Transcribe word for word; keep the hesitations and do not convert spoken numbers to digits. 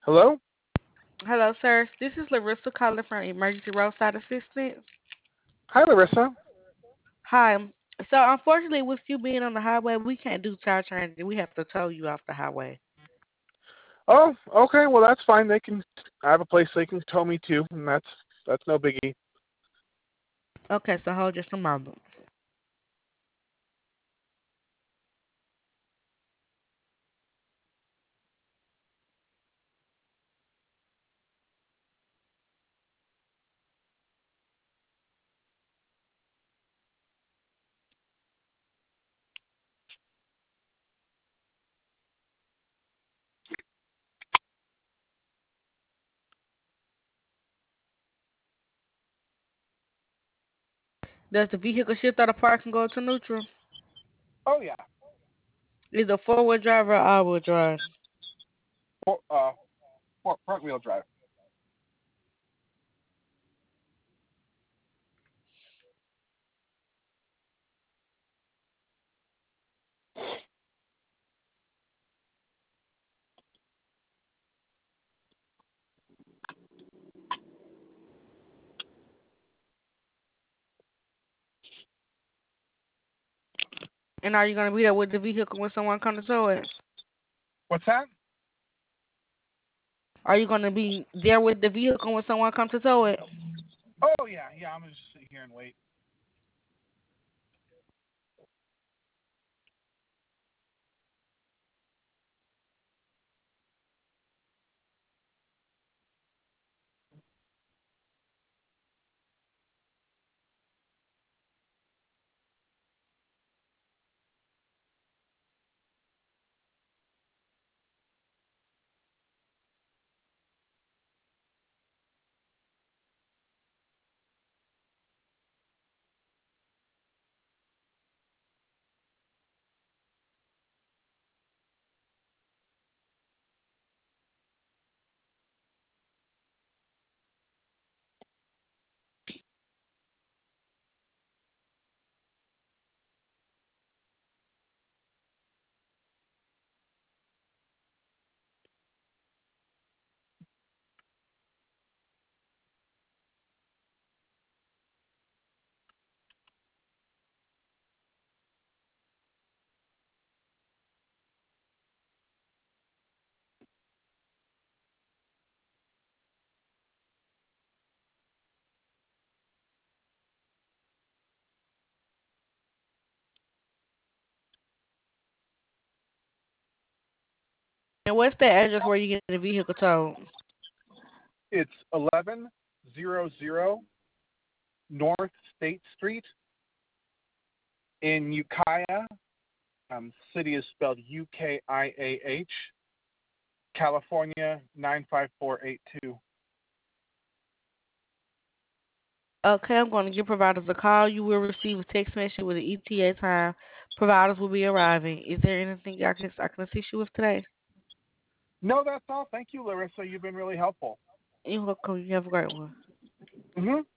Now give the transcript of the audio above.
Hello? Hello, sir. This is Larissa calling from Emergency Roadside Assistance. Hi, Larissa. Hi. So, unfortunately, with you being on the highway, we can't do child training. We have to tow you off the highway. Oh, okay. Well, that's fine. They can. I have a place they can tow me to, and that's that's no biggie. Okay, so hold just a moment. Does the vehicle shift out of park and go to neutral? Oh yeah. Is it four wheel drive or all wheel drive? For, uh, for front wheel drive. And are you going to be there with the vehicle when someone comes to tow it? What's that? Are you going to be there with the vehicle when someone comes to tow it? Oh yeah, yeah. I'm gonna just sit here and wait. And what's the address where you get the vehicle towed? It's eleven zero zero North State Street in Ukiah. Um, city is spelled U K I A H. California nine five four eight two. Okay, I'm going to give providers a call. You will receive a text message with the E T A time. Providers will be arriving. Is there anything I can I can assist you with today? No, that's all. Thank you, Larissa. You've been really helpful. You're welcome. You have a great one. Mhm.